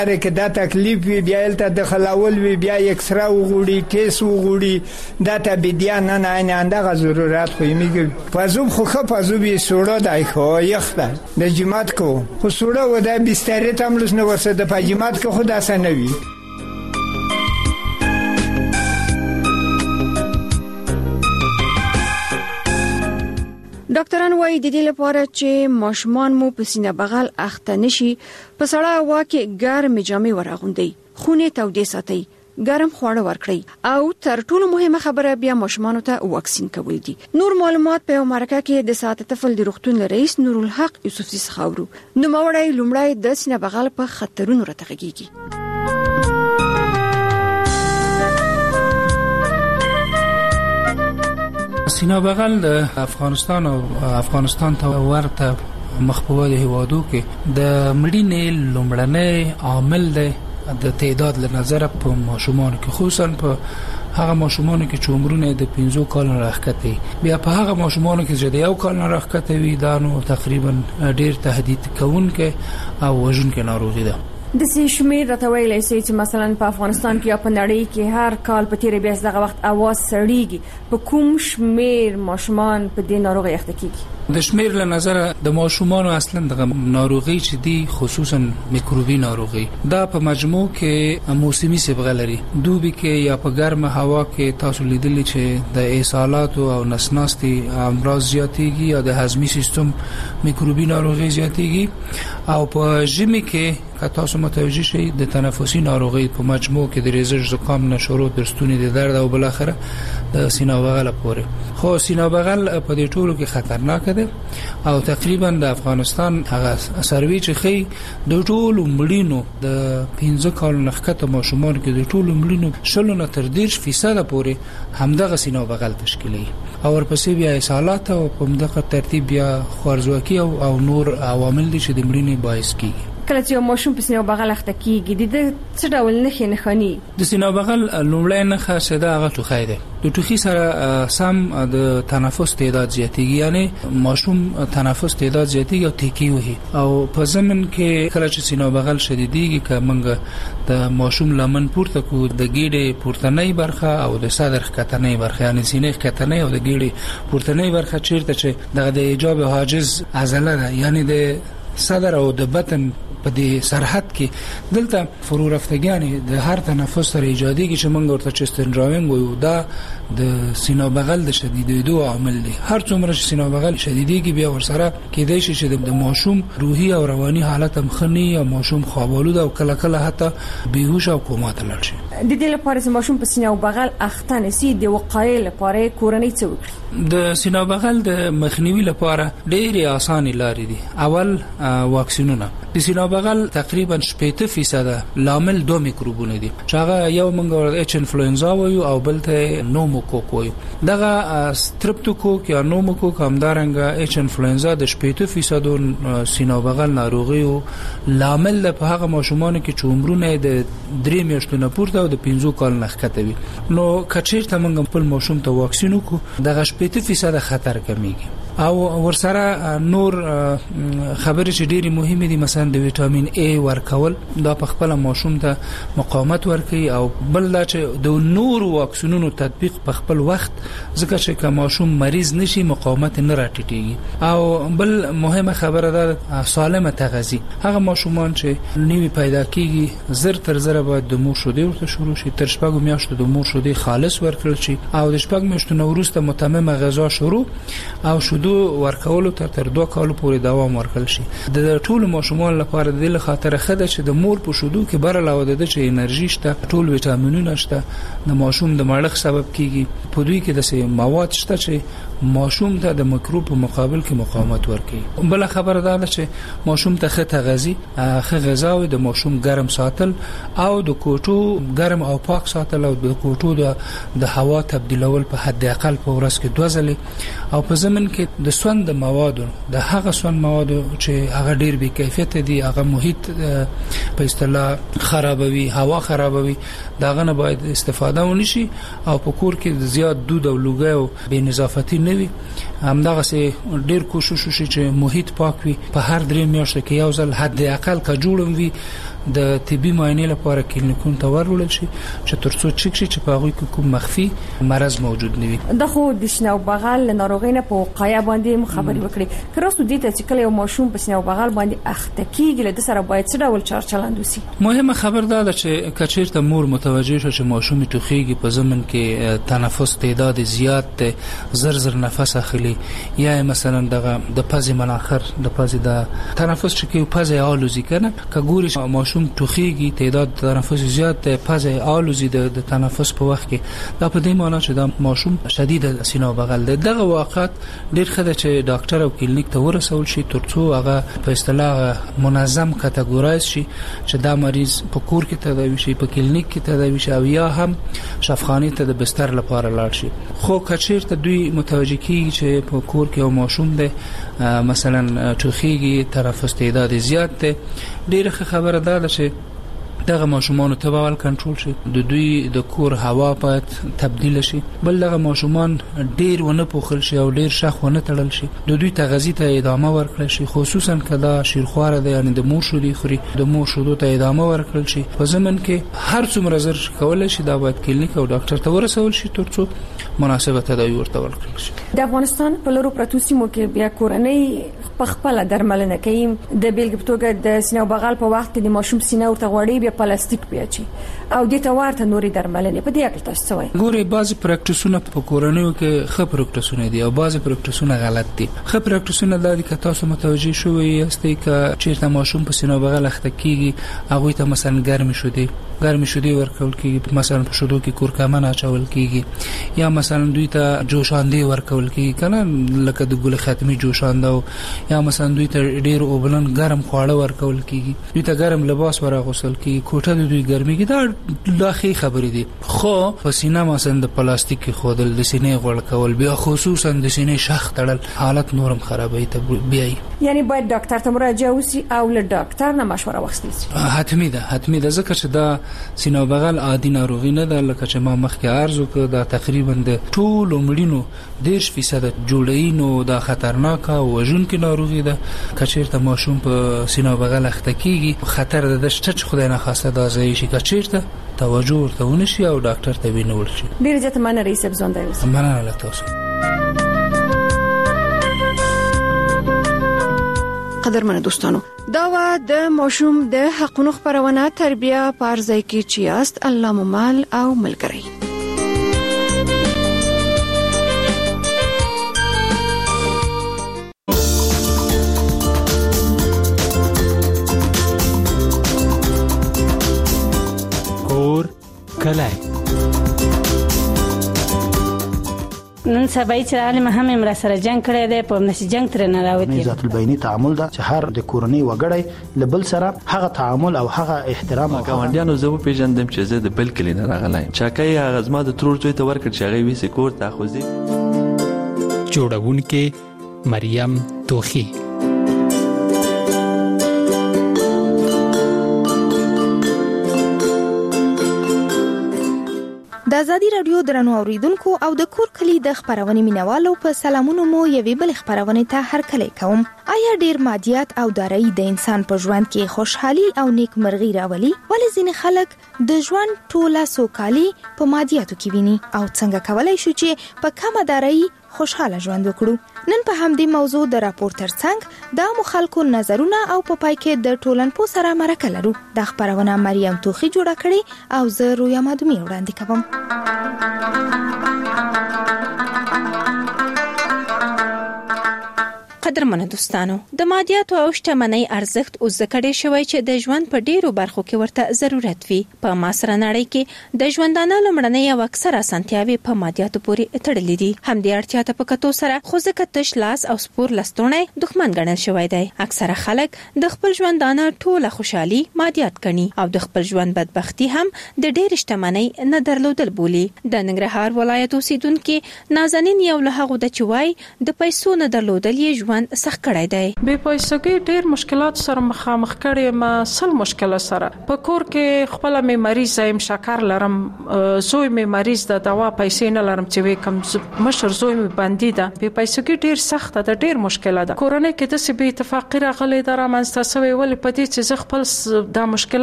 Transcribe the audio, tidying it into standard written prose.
که دا تکلیف وی بیا الته د خلاول وی بیا اکسرا وغوړي کیس وغوړي دا ته بیا نه اندغه ضرورت خو میګ پازوب خو پازوب سوړه دای خو یخته د جماعت کو خو سوړه و دا بستر ته ملوس نه ورسه د پجماعت کو خدا سنوي. ډاکټران وايي د دې لپاره چې ماشومان مو په سینه بغل اخته نشي په سړه هوا کې ګرمې جامې ورغوندي، خونه تودې ساتي، ګرم خواړه ورکړي او تر ټولو مهمه خبره بیا ماشومانو ته واکسین کول دي. نور معلومات په مرکه کې د ساعت طفل د روغتون رئیس نورالحق یوسفزي څخه نو مورای لومړی د سینه بغل په خطرونو راتغږیږي. سینه بغل د افغانستان او افغانستان ته ورته مخبوده هوادو کې د مړینې لومړنی عامل دی د تعداد له نظر په ماشومان کې، خصوصا په هغه ماشومان کې چې عمرونه د 15 کال نه راښکته، بیا په هغه ماشومان کې چې د 1 کال نه راښکته وي دا نو تقریبا ډیر تهدید کوونکې او وژونکې ناروغي ده. د سې شمیر راټولې سي چې مثلا په افغانستان کې یا په نړۍ کې هر کال په تیر بیا دغه وخت اواز سړیږي، په کوم شمیر ماشومان په دې ناروغي اخته کیږي؟ د شمیر له نظر د ماشومان اصلا د ناروغي چې دی خصوصا میکروبي ناروغي دا په مجموع کې موسمي صبغه لري. دوبي کې یا په ګرمه هوا کې تاسو لیدلی چې د اسهالات او نسناستي امراض زیاتېږي یا د هضمي سیستم میکروبي ناروغي زیاتېږي، او په ژمي کې که تاسو متوجه شئ د تنفسي ناروغي په مجموع کې د ریزش زکام نه شروع تر ستوني د درد او بل اخره د سینه بغل پورې. خو سینه بغل په دې ټولو کې خطرناک ده او تقریبا د افغانستان هغه سروي چې خي د ټولو مړینو د 15 کال نخکته ماشومان کې د ټولو مړینو شلو نه تر 10% پورې همدغه سینه بغل تشکیلي، او ورپسې بیا اسهالات او په همدغه ترتیب بیا خوارزواکي او نور عوامل دي چې د مړینې باعث کیږي. کله چې ماشوم په سینه بغل اخته کیږي د څه ډول نښې نښانې؟ د سینه بغل لومړی نښه چې دا هغه ټوخی ده. د ټوخي سره سم د تنفس تعداد زیاتېږي، یعنی ماشوم تنفس تعداد زیاتېږي او تیکی وهي، او په ضمن کې کله چې سینه بغل شدیدېږي که موږ د ماشوم لمن پورته کو د ګیډې پورتنۍ برخه او د صدر ښکتنۍ برخه، یعنی سینې ښکتنۍ او د ګیډې پورتنۍ برخه چیرته چې دغه د ایجاب حاجز عضله ده، یعنی د صدر او د بطن په دې سرحد کې دلته فرو رفتګیانې د هر تنفس سره ایجادېږي چې موږ ورته چستن ډراونګ وایو. دا د سینه بغل د شدیدېدو عامل دی. هر څومره چې سینه بغل شدیدېږي بیا ورسره کېدای شي چې د ماشوم روحي او رواني حالت هم خني او ماشوم خوابالود او کله کله حتی بیهوش او کوما ته لاړ شي. د دې لپاره چې ماشوم په سینه بغل اخته نشي د وقایې لپاره کورنۍ څه وکړي؟ د سینه بغل د مخنیوي لپاره ډېرې اسانه لارې دي. اول واکسینونه. د سینه بغل تقریبا 80% لامل 2 میکروبونه دي چې هغه یو موږ اچ انفلوئنزا وایو او بل ته نوموکوک وایو. دغه سترپټوکوک یا نوموکوک همدارنګه اچ انفلوئنزا د 80% سینه بغل ناروغیو لامل په هغه ماشومان کې چې عمرونه د 3 میاشتو نه پورته او د 15 کال نه ښکته وي. نو کچیرته موږ خپل ماشوم ته واکسین وکړو دغه 80% خطر کمیږي. او ورسره نور خبرې چې ډېری مهمه دي، مثلا د ویټامین A ورکول دا په خپل ماشوم ته مقاومت ورکوي، او بل دا چې د نور واکسینونو تطبیق په خپل وخت ځکه چې که ماشوم مریض نشي مقاومت نه راټیټيږي. او بل مهمه خبره ده سالمه تغذیه. هغه ماشومان چې نوی پیدا کیږي زر تر زر باید د مور شیدې ورته شروع شي، تر 6 میاشتو د مور شیدې خالص ورکړل شي، او د 6 میاشتو نه وروسته متممه غذا شروع او شیدو ورکولو تر 2 کال پورې دوام ورکړل شي. د ټولو ماشومان لپاره د خاطر خده چې د مور په شیدو کې بر علاوه د چې انرژي شته، ټول ویټامینونه شته، د ماشوم د مړښت سبب کیږي. په دوی کې د مواد شته چې ماشوم ته د میکروب په مقابل کې مقاومت ورکوي. بل خبره ده چې ماشوم ته ښه تغذیه، ښه غذا او د ماشوم ګرم ساتل او د کوټو ګرم او پاک ساتل او د کوټو د هوا تبدیلول په حد اقل په ورځ کې 2 ځله، او په ضمن کې د سوند موادو د هغه سوند موادو چې هغه ډیر بې کیفیت دي، هغه محیط په اصطلاح خرابوي، هوا خرابوي، داغه نه باید استفاده ونشي. او په کور کې زیات دود او لوګي او بې نظافتي نه وي. همدغه سه ډیر کوشش وشي چې محیط پاک وي. په هر 3 میاشتو کې یو ځل حد اقل کا جوړم وي د طبي معاینې لپاره کلینیکونو ته ورول شي چې ترڅو چک شي چې په هغه کې کوم مخفي مرض موجود نه وي. د خو د سینه او بغل ناروغۍ نه په وقایه باندې خبرې وکړي. کراستو دې ته چې کله یو ماشوم په سینه او بغل باندې اخته کیږي له سره باید څه ډول چار چلند وسی؟ مهمه خبر ده چې کچیرته مور متوجه شو چې ماشوم ټوخیږي په زمن کې تنفس تعداد زیات ته زر نفس اخلي یا مثلا د پزې مناخر د پزې د تنفس چې کې پزې آلوزي کنه کګوري ماشوم ټوخیږي تعداد تنفس زیات ته پزې آلوزي د تنفس په وخت کې دا په دې معنی چې دا ماشوم شدید سینه او بغل ده. دغه واقعات ډیر خده چې ډاکټر او کلینیک ته ورسول شي ترڅو هغه په اصطلاح منظم کټګورایز شي چې دا مریض په کور کې تداوي شي په کلینیک کې تداوي شي او یا هم شفاخانه ته د بستر لپاره لاړ شي. خو کچیرته دوی متوجه کیږي چې په کور کې یو ماشوم ده مثلا ټوخیږي تنفس تعداد زیات ده ډیره خبره ده چې دغه ماشومان ته باول کنټرول شي د دوی د کور هوا باید تبدیل شي بل دغه ماشومان ډیر ونه پوخل شي او ډیر شخ ونه تړل شي د دوی تغذیه ته ادامه ورکړل شي خصوصا کله شیرخواره ده یعنی د مور شودي خوري د مور شودو ته ادامه ورکړل شي په زمن کې هر څومره زر کولای شي دا باید کلینیک او ډاکټر ته ورسول شي ترڅو مناسبه تداوی ورته ورکړل شي. د افغانستان په لورو پروتو سیمو کې بیا کورنۍ په خپل درملنه کوي د بیلګې په توګه د سینه او بغل په وخت کې د ماشوم سینه ورته غوړي بیا پلاستیک پیاچي او د توارته نوري درملنه په دې اړه تاسو څه وایي؟ ګوري بعضی پریکټیسونه په کورنیو کې ښه پریکټیسونه دي او بعضی پریکټیسونه غلط دي. ښه پریکټیسونه د دې که تاسو متوجي شوئ یاستئ چې چیرته ماشوم په سینه او بغل اخته کیږي هغه ته مثلا ګرمي شودي ورکول کیږي مثلا په شودو کې کورکمن اچول کیږي یا مثلا دوی ته جوشاندې ورکول کیږي کنه لکه د ګل ختمي جوشانده یا مثلا دوی ته ډیر اوبلن ګرم خواړه ورکول کیږي دوی ته ګرم لباس ورغوسل کیږي کوټه د دوی ګرمي کې دا لاخي خبرې دي. خو په سینه مثلا د پلاستیک خودل د سینې غوړ کول بیا خصوصا د سینې شخ تړل حالت نورم خرابوي ته بیاي یعنی باید ډاکټر ته مراجعه وسی او له ډاکټر نه مشوره واخیستل شي. حتمی ده ځکه چې دا سینه او بغل عادي ناروغي نه ده لکه چې ما مخکې عرض وکړ دا تقریبا د ټول مړینو 10% جوړی نو دا خطرناک او وژونکې ناروغي ده. کچیرته ماشوم په سینه او بغل اخته کیږي خطر ده چې خدای نه خواسته دا ځای شي کچیرته توجه ورته ونشي او ډاکټر ته وینول شي. ډیر ځته مننه رئیس ابزون دی. مننه له تاسو. قدرمن دوستانو دا و د ماشوم د حقونو خبرونه تربیه پارځای کی چیاست الله ممال او ملګری. کور کلای نن سبا چې عالم هم امر سره جنگ کړی دی په نشي جنگ تر نه راوتی ذات البینی تعامل دا چې هر د کورنۍ وګړي لبل سره هغه تعامل او هغه احترام او ګاونډیانو زه په پیژندم چې زه د بل کلی نه راغلی چاکای هغه زما د ترور زوی ته ورکړ چې هغه ویسه کور ته خوځي. جوړونکې مریم توخی. د ازادي رادیو درنو اوریدونکو او د کور کلی د خبرونې مینوالو په سلامونو مو یوې بل خبرونې ته هرکلی کوم. آیا ډیر مادیات او دارایی د انسان په ژوند کې خوشحالي او نیکمرغي راولي؟ ولې ځینې خلک د ژوند ټوله سوکالي په مادیاتو کې ویني او څنګه کولای شو چې په کمه دارایی خوشحاله ژوند وکړو؟ نن په همدې موضوع د راپور ترڅنګ د مخالکو نظرونه او په پای کې د ټولنپوه سره مرکه لرو. د خبرونه مریم توخی جوړه کړې او زه رویا مدومی وړاندې کوم. قدرمن دوستانو د مادیاتو او شتمنۍ ارزښت اوس ځکه شوی چې د ژوند په ډیرو برخو کې ورته ضرورت وي. په معاصره نړۍ کې د ژوندانه لمړنۍ او اکثره اسانتیاوي په مادیاتو پورې تړلې دي. همدې اړتیا ته په کتو سره خو ځکه تش لاس او سپور لستوڼی دښمن ګڼل شوی دی. اکثره خلک د خپل ژوندانه ټوله خوشحالي مادیات ګڼي او د خپل ژوند بدبختی هم د ډیر شتمنۍ نه درلودل بولي. د ننګرهار ولایت اوسیدونکو نازنین یو له هغه د چوي د پیسو نه درلودل یې ژوند سخت کړی دی. به پیسې ډیر مشکلات سره مخامخ کړي ما سل مشکل سره په کور کې خپل مې مریض ایم شکر لرم زوی مې مریض د دوا پیسې نه لرم چې کم مشر زوی مې باندې ده به پیسې ډیر سخت ده ډیر مشکل ده. کورونه کې د سی به اتفاقی راغلي در منځ تاسو ویل پدې چې خپل د مشکل